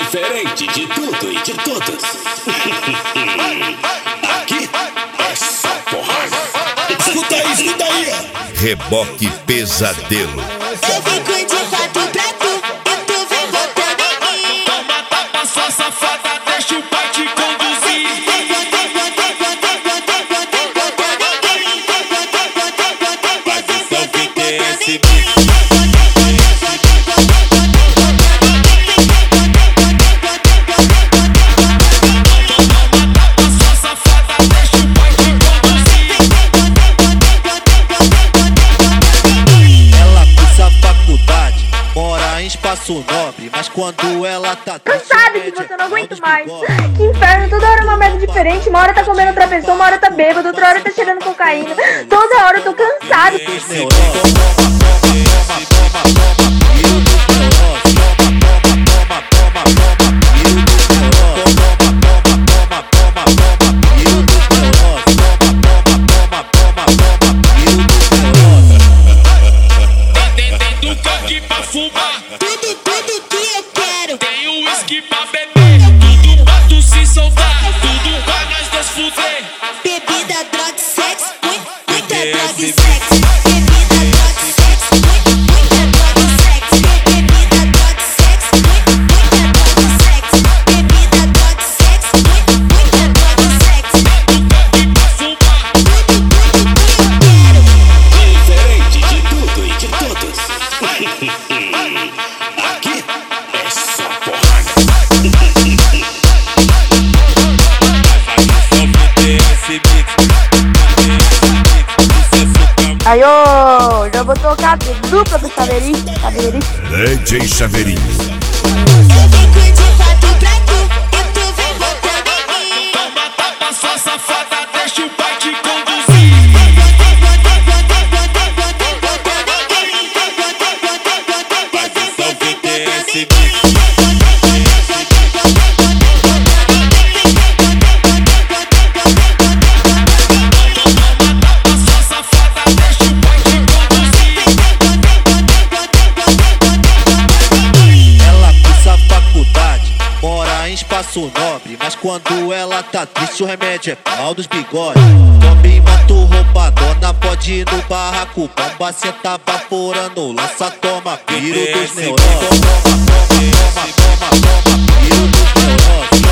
Diferente de tudo e de todos. Aqui é só porrada. Escuta aí, ó. Reboque Pesadelo. Eu fico de quatro pra tu e tu vem botando em mim. Toma tapa, sua safada, deixa o pai te conduzir. Espaço nobre, mas quando ela tá cansada que você não aguento mais. Que inferno, toda hora uma merda diferente. Uma hora tá comendo outra pessoa, uma hora tá bêbado, outra hora tá cheirando cocaína. Toda hora eu tô cansado. Tudo que eu quero. Tem o uísque pra beber, tudo pra tu se soltar, tudo pra nós dois fuder. Bebida, droga, sexo, muita droga e sexo. Bebida, droga, sexo, muita droga e sexo. Bebida, droga, sexo, muita droga e sexo. Bebida, droga, sexo, muita droga e sexo. Diferente de tudo e de todos. Aqui é só porrada. Aí, ô, já vou tocar dupla pro Chaveirinho. DJ Chaveirinho. Eu fico de quatro pra tu e tu vem botando em mim. Toma tapa, sua safada, deixa o pai te conduzir. Espaço nobre, mas quando ela tá triste o remédio é pau dos bigodes. Tome mato roubadona, pode ir no barraco. Bomba senta baforando, lança toma, piro dos neurônios. Piro dos neurônios.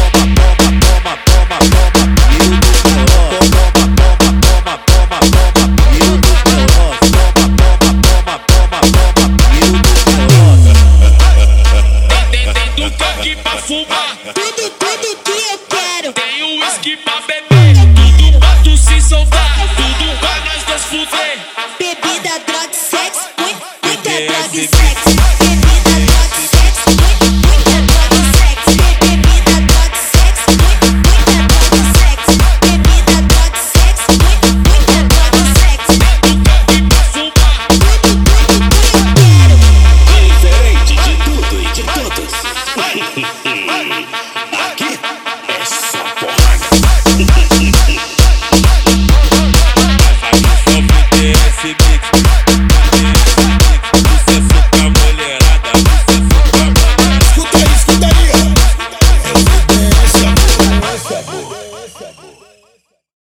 Tem do canque pra fumar, Tudo que eu quero. tem o uísque pra beber, tudo pra tu se soltar, tudo pra nós dois fuder. Bebida, droga, sexo, muita droga e sexo.